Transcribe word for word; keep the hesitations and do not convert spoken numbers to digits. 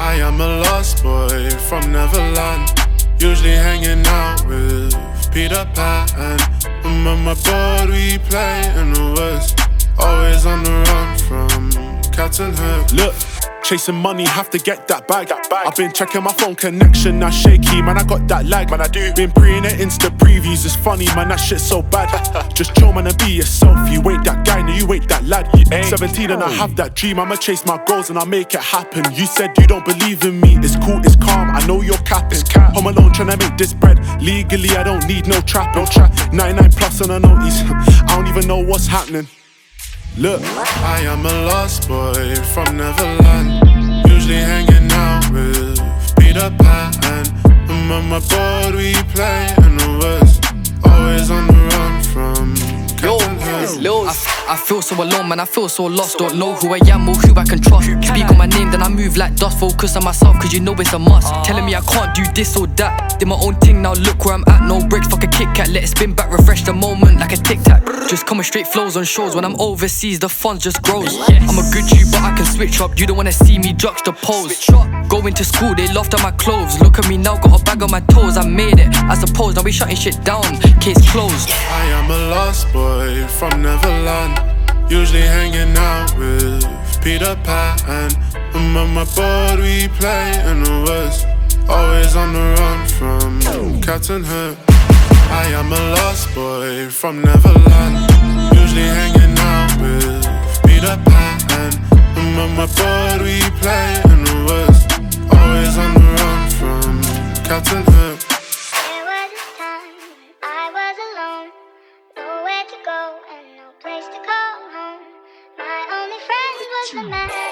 I am a lost boy from Neverland, usually hanging out with Peter Pan. I'm on my board, we play in the woods, always on the run from Captain Hook. Look, chasing money, have to get that bag. that bag. I've been checking my phone connection, now shaky, man, I got that lag. Man, I do. Been preying at Insta previews, it's funny, man, that shit's so bad. Just chill, man, and be yourself. You ain't that guy, no, you ain't that lad. You ain't seventeen and I have that dream, I'ma chase my goals and I'll make it happen. You said you don't believe in me, it's cool, it's calm, I know you're capping. Cap. Home alone tryna make this bread, legally I don't need no trap. No trap. ninety-nine plus on a notice, I don't even know what's happening. Look, I am a lost boy from Neverland, usually hanging out with Peter Pan. I'm on my board, we play in the woods, always on the run from Captain Hook. I, I feel so alone, man, I feel so lost. Don't know who I am or who I can trust. Speak on my name, then I move like dust. Focus on myself, cause you know it's a must. Telling me I can't do this or that, did my own thing, now look where I'm at. No breaks, fuck a Kit Kat, let it spin back, refresh the moment like a tic tac. Just coming straight flows on shows, when I'm overseas the funds just grows. I'm a good G but I can switch up, you don't wanna see me juxtapose. Going to school, they laughed at my clothes. Look at me now, got a bag on my toes. I made it, I suppose, now we shutting shit down, case closed. I am a lost boy from Neverland, usually hanging out with Peter Pan. I'm on my board, we play in the woods, always on the run from Captain Hook. I am a lost boy from Neverland, usually hanging out with Peter Pan. I'm on my board, we play in the woods, always on the run from Captain Hook. There was a time when I was alone, nowhere to go and no place to call home. My only friend was the man.